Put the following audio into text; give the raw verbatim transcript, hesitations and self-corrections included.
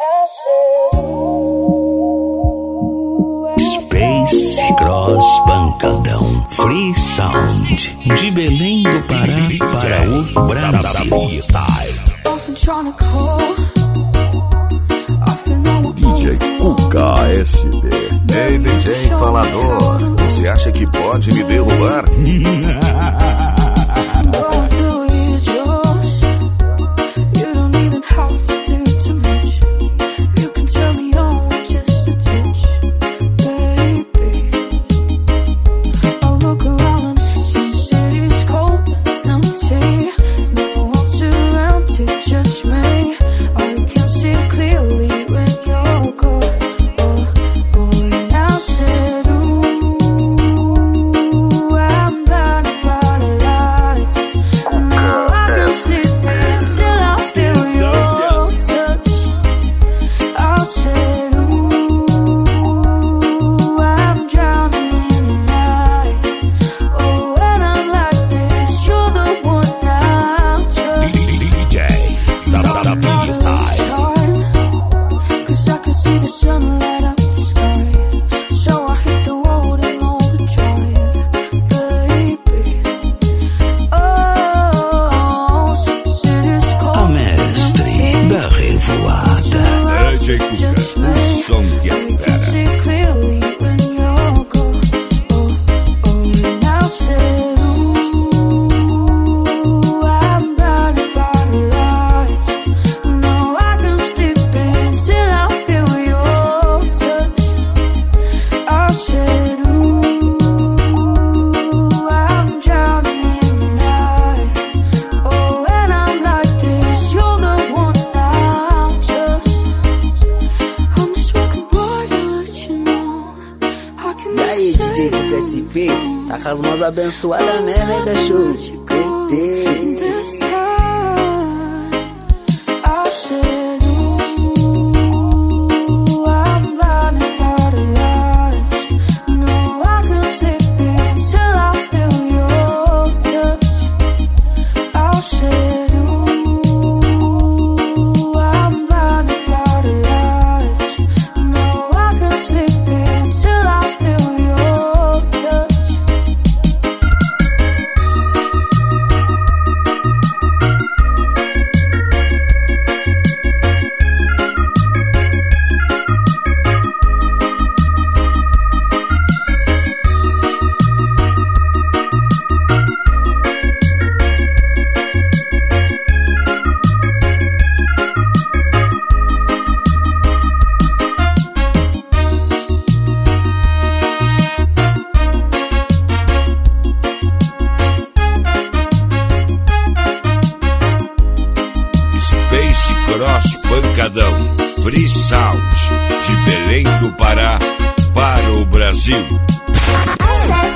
Space Cross Pancadão Free Sound de Belém do Pará para o Brasil. D J Cuca S B. Ei, D J falador, você acha que pode me derrubar? Tá com as mãos abençoadas mesmo, hein, cachorro? Cross Pancadão Free Sound de Belém do Pará para o Brasil.